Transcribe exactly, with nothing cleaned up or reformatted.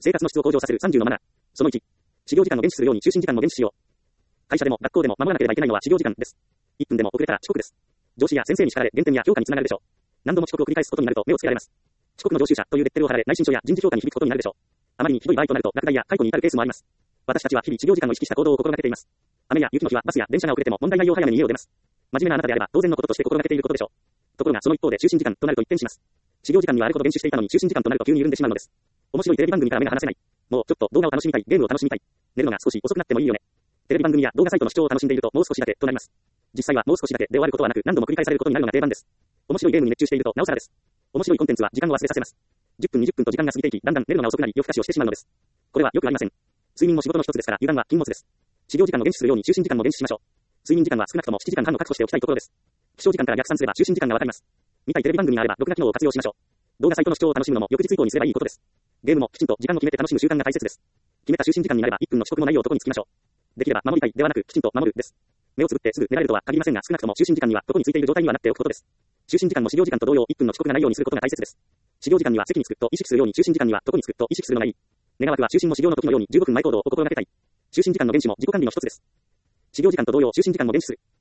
生活の質を向上させるさんじゅうのマナー。そのいち、始業時間を厳守するように就寝時間も厳守しよう。会社でも学校でも守らなければいけないのは始業時間です。いっぷんでも遅れたら遅刻です。上司や先生に叱られ減点や評価につながるでしょう。何度も遅刻を繰り返すことになると目をつけられます。遅刻の常習者というレッテルを貼られ内申書や人事評価に響くことになるでしょう。あまりにひどい場合となると落第や解雇に至るケースもあります。私たちは日々始業時間を意識した行動を心がけています。雨や雪の日はバスや電車が遅れても問題ないよう早めに家を出ます。真面目なあなたであれば当然のこととして心がけていることでしょう。ところがその一方で就寝時間となると一変します。始業時間にはあれほど練習していたのに就寝時間となると急に緩んでしまうのです。面白いテレビ番組から目が離せない。もうちょっと動画を楽しみたい、ゲームを楽しみたい。寝るのが少し遅くなってもいいよね。テレビ番組や動画サイトの視聴を楽しんでいるともう少しだけとなります。実際はもう少しだけで終わることはなく何度も繰り返されることになるのが定番です。面白いゲームに熱中しているとなおさらです。面白いコンテンツは時間を忘れさせます。じゅっぷんにじゅっぷんと時間が過ぎていき、だんだん寝るのが遅くなり夜更かしをしてしまうのです。これはよくありません。睡眠も仕事の一つですから油断は禁物です。始業時間を厳守するように就寝時間も厳守しましょう。睡眠時間は少なくともななじかんはんを確保しておきたいところです。起床時間から逆算すれば就寝時間がわかります。見たいテレビ番組があれば録画機能を活用しましょう。動画サイトの視聴を楽しむのも翌日以降にすればいいことです。ゲームもきちんと時間を決めて楽しむ習慣が大切です。決めた就寝時間になればいっぷんの遅刻もないようとこにつきましょう。できれば守りたいではなくきちんと守るです。目をつぶってすぐ寝られるとは限りませんが少なくとも就寝時間にはどこについている状態にはなっておくことです。就寝時間も始業時間と同様いっぷんの遅刻がないようにすることが大切です。始業時間には席に着くと意識するように就寝時間にはどこに着くと意識するのがいい。願わくは就寝も始業の時のようにじゅうごふんまえ行動を心がけたい。就寝時間の厳守も自己管理の一つです。始業時間と同様就寝時間も厳守する。